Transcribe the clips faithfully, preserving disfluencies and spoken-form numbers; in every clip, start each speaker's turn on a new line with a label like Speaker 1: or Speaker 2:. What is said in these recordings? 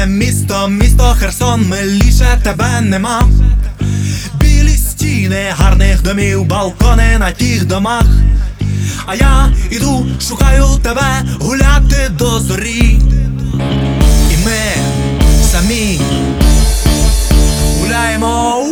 Speaker 1: Рідне місто, місто Херсон, миліше тебе нема. Білі стіни гарних домів, балкони на тих домах. А я іду, шукаю тебе, гуляти до зорі. І ми самі гуляємо.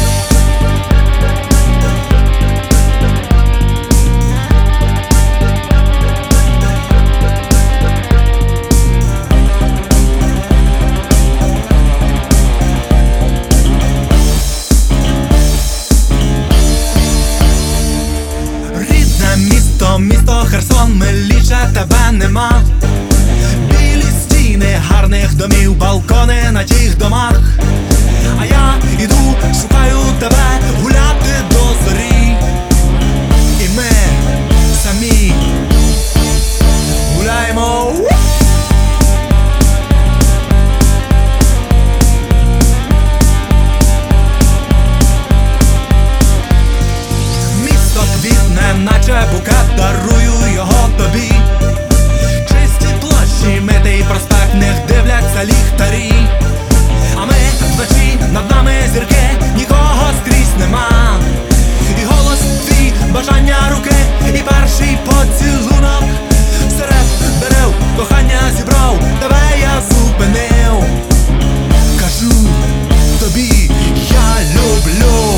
Speaker 1: Місто, місто Херсон, миліше тебе нема. Білі стіни гарних домів, балкони на тих домах. А я іду, шукаю тебе, гуляти до зорі. І ми самі гуляємо. Наче букет, дарую його тобі. Чисті площі, митий проспект, в них дивляться ліхтарі. А ми вночі, над нами зірки, нікого скрізь нема. І голос твій, бажання руки, і перший поцілунок. Серед дерев кохання зібрав, тебе я зупинив. Кажу тобі, я люблю.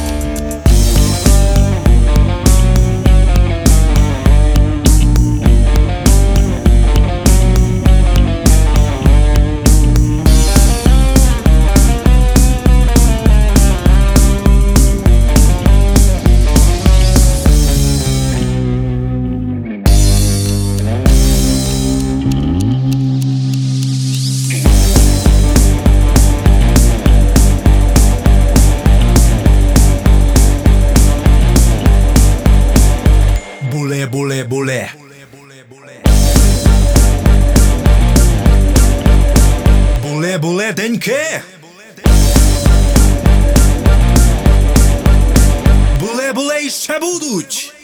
Speaker 1: Буле, буле, буле. Буле, буле, деньки. Буле, буле, і ще будуть.